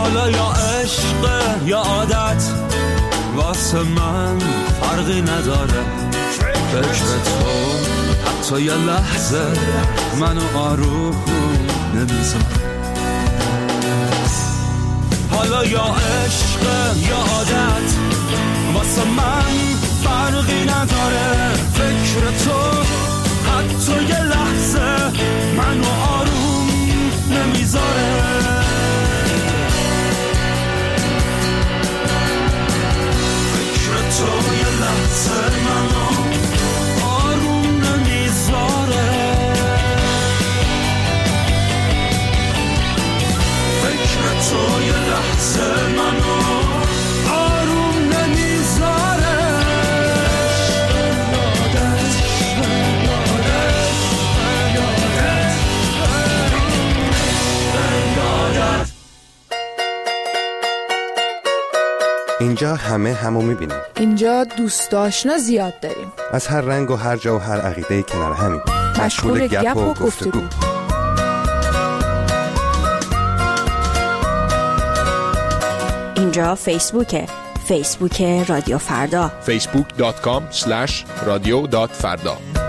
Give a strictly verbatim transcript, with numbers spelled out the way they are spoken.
حالا یا عشق یا عادت واسه من فرقی نداره. فکر تو حتی یه لحظه منو آروم نمیذاره. حالا یا عشق یا عادت واسه من فرقی نداره. فکر تو حتی یه لحظه منو آروم نمیذاره. فکر تو یه لحظه منو آروم نمیذاره. فکر تو یه لحظه منو آروم نمیذاره. اینجا همه همو میبینیم. اینجا دوست آشنا زیاد داریم. از هر رنگ و هر جا و هر عقیده کنار همین. مشغول گپ و گفتگو. اینجا فیسبوکه. فیسبوک رادیو فردا. فیسبوک دات کام اسلش رادیو دات فردا.